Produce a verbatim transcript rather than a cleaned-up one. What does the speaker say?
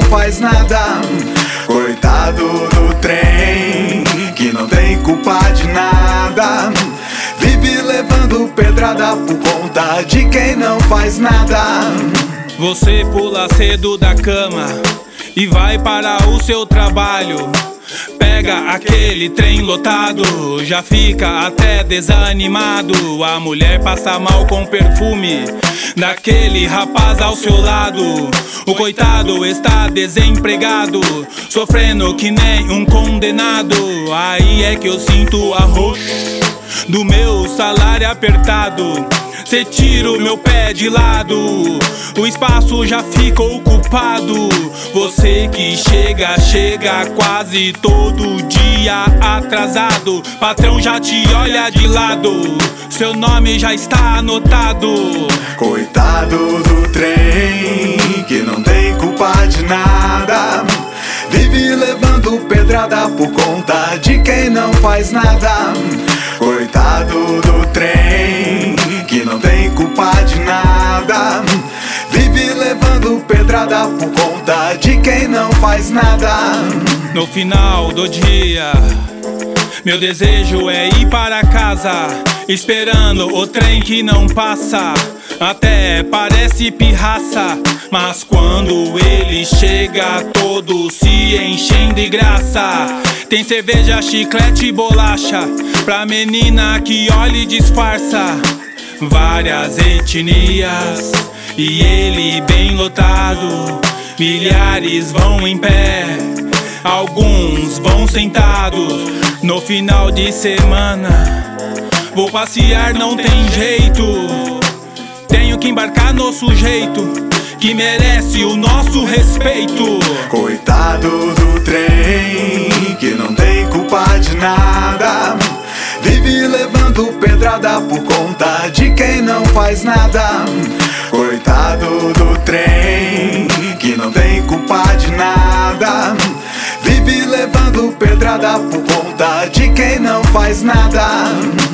faz nada. Coitado do trem, que não tem culpa de nada. Vive levando pedrada por conta de quem não faz nada. Você pula cedo da cama e vai para o seu trabalho. Pega aquele trem lotado, já fica até desanimado. A mulher passa mal com perfume daquele rapaz ao seu lado. O coitado está desempregado, sofrendo que nem um condenado. Aí é que eu sinto arroxo do meu salário apertado. Cê tira o meu pé de lado, o espaço já fica ocupado. Você que chega, chega quase todo dia atrasado. Patrão já te olha de lado, seu nome já está anotado. Coitado do trem, que não tem culpa de nada. Vive levando pedrada por conta de quem não faz nada. Coitado do trem, que não tem culpa de nada. Vive levando pedrada por conta de quem não faz nada. No final do dia, meu desejo é ir para casa, esperando o trem que não passa. Até parece pirraça, mas quando ele chega, todos se enchem de graça. Tem cerveja, chiclete e bolacha pra menina que olha e disfarça. Várias etnias e ele bem lotado. Milhares vão em pé, alguns vão sentados. No final de semana vou passear, não tem jeito. Tenho que embarcar no sujeito que merece o nosso respeito. Coitado do trem, que não tem culpa de nada. Vive levando pedrada por conta de quem não faz nada. Coitado do trem, que não tem culpa de nada. Vive levando pedrada por conta de quem não faz nada.